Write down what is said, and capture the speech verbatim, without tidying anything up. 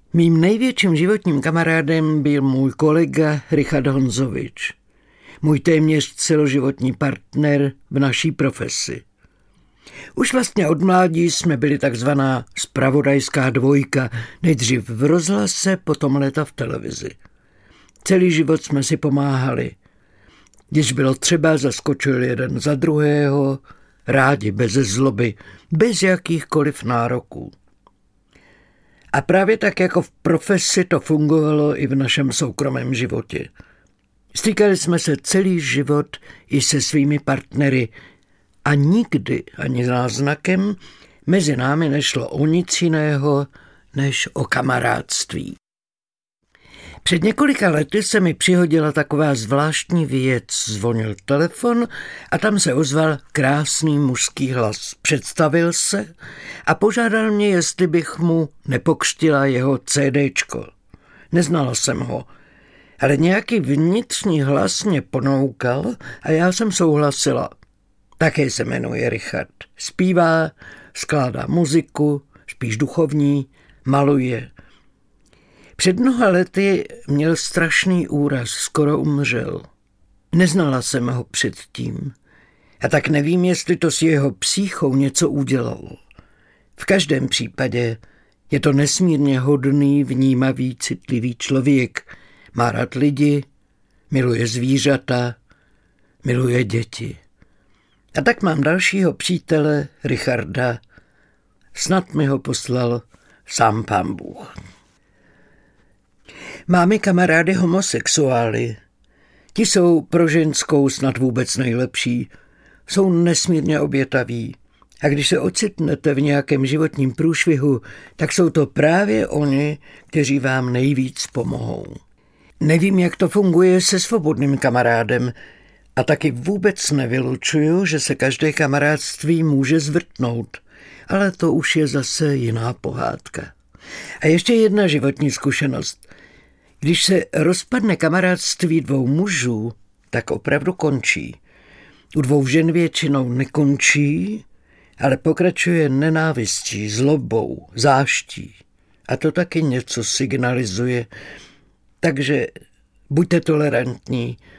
Mým největším životním kamarádem byl můj kolega Richard Honzovič, můj téměř celoživotní partner v naší profesi. Už vlastně od mládí jsme byli takzvaná zpravodajská dvojka, nejdřív v rozhlase, potom léta v televizi. Celý život jsme si pomáhali. Když bylo třeba, zaskočili jeden za druhého, rádi, bez zloby, bez jakýchkoliv nároků. A právě tak jako v profesi to fungovalo i v našem soukromém životě. Stýkali jsme se celý život i se svými partnery a nikdy ani náznakem mezi námi nešlo o nic jiného než o kamarádství. Před několika lety se mi přihodila taková zvláštní věc. Zvonil telefon a tam se ozval krásný mužský hlas. Představil se a požádal mě, jestli bych mu nepokřtila jeho cédéčko. Neznala jsem ho, ale nějaký vnitřní hlas mě ponoukal a já jsem souhlasila. Také se jmenuje Richard. Zpívá, skládá muziku, spíš duchovní, maluje. Před mnoha lety měl strašný úraz, skoro umřel. Neznala jsem ho předtím. A tak nevím, jestli to s jeho psychou něco udělalo. V každém případě je to nesmírně hodný, vnímavý, citlivý člověk. Má rád lidi, miluje zvířata, miluje děti. A tak mám dalšího přítele, Richarda. Snad mi ho poslal sám Pán Bůh. Máme kamarády homosexuály. Ti jsou pro ženskou snad vůbec nejlepší. Jsou nesmírně obětaví. A když se ocitnete v nějakém životním průšvihu, tak jsou to právě oni, kteří vám nejvíc pomohou. Nevím, jak to funguje se svobodným kamarádem a taky vůbec nevylučuju, že se každé kamarádství může zvrtnout. Ale to už je zase jiná pohádka. A ještě jedna životní zkušenost. Když se rozpadne kamarádství dvou mužů, tak opravdu končí. U dvou žen většinou nekončí, ale pokračuje nenávistí, zlobou, záští. A to taky něco signalizuje. Takže buďte tolerantní,